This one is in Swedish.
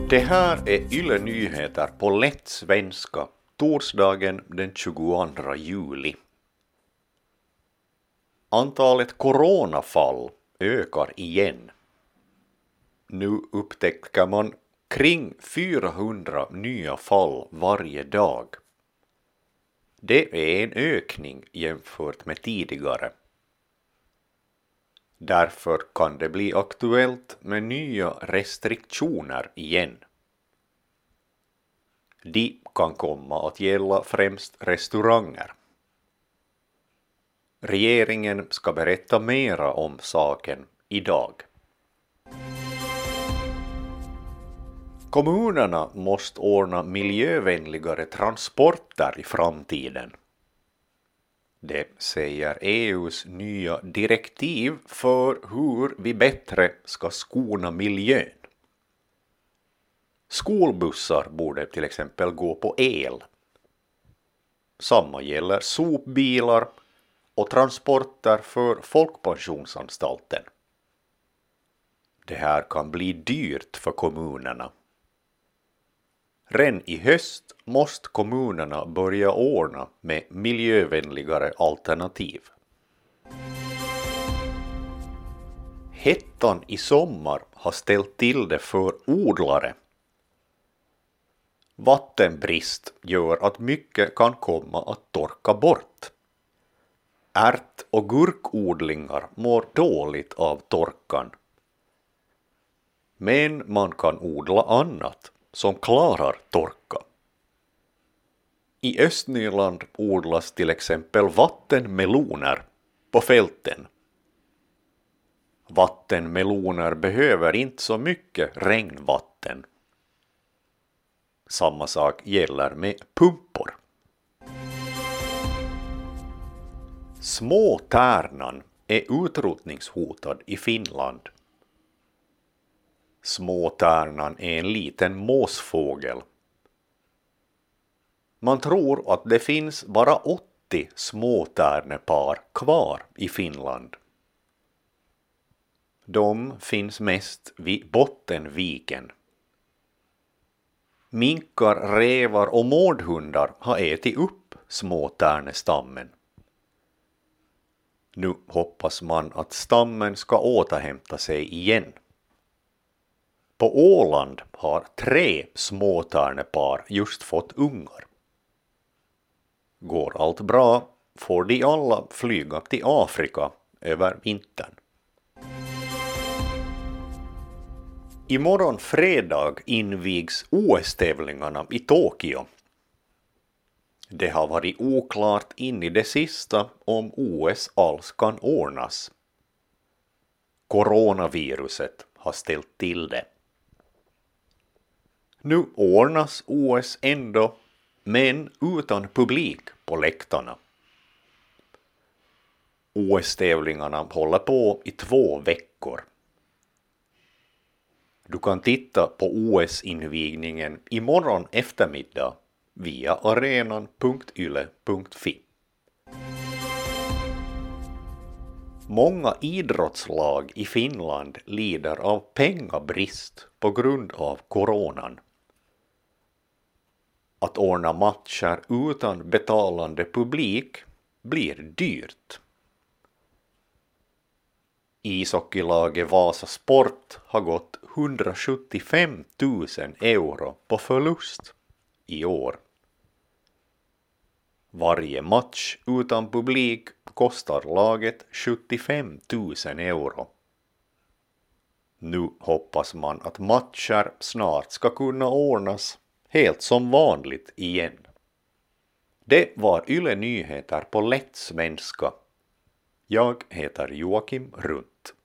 Det här är Yle Nyheter på lätt svenska, torsdagen den 22 juli. Antalet coronafall ökar igen. Nu upptäcker man kring 400 nya fall varje dag. Det är en ökning jämfört med tidigare. Därför kan det bli aktuellt med nya restriktioner igen. De kan komma att gälla främst restauranger. Regeringen ska berätta mera om saken idag. Kommunerna måste ordna miljövänligare transporter i framtiden. Det säger EU:s nya direktiv för hur vi bättre ska skona miljön. Skolbussar borde till exempel gå på el. Samma gäller sopbilar och transporter för folkpensionsanstalten. Det här kan bli dyrt för kommunerna. Redan i höst måste kommunerna börja ordna med miljövänligare alternativ. Hettan i sommar har ställt till det för odlare. Vattenbrist gör att mycket kan komma att torka bort. Ärt- och gurkodlingar mår dåligt av torkan. Men man kan odla annat som klarar torka. I Östnyland odlas till exempel vattenmeloner på fälten. Vattenmeloner behöver inte så mycket regnvatten. Samma sak gäller med pumpor. Småtärnan är utrotningshotad i Finland. Småtärnan är en liten måsfågel. Man tror att det finns bara 80 småtärnepar kvar i Finland. De finns mest vid Bottenviken. Minkar, rävar och mårdhundar har ätit upp småtärnestammen. Nu hoppas man att stammen ska återhämta sig igen. På Åland har 3 småtärnepar just fått ungar. Går allt bra får de alla flyga till Afrika över vintern. Imorgon fredag invigs OS-tävlingarna i Tokyo. Det har varit oklart in i det sista om OS alls kan ordnas. Coronaviruset har ställt till det. Nu ordnas OS ändå, men utan publik på läktarna. OS-tävlingarna håller på i 2 veckor. Du kan titta på OS-invigningen imorgon eftermiddag via arenan.yle.fi. Många idrottslag i Finland lider av pengabrist på grund av coronan. Att ordna matcher utan betalande publik blir dyrt. Ishockeylaget Vasa Sport har gått 175 000 euro på förlust i år. Varje match utan publik kostar laget 75 000 euro. Nu hoppas man att matcher snart ska kunna ordnas helt som vanligt igen. Det var Yle Nyheter på lätt svenska. Jag heter Joakim Runt.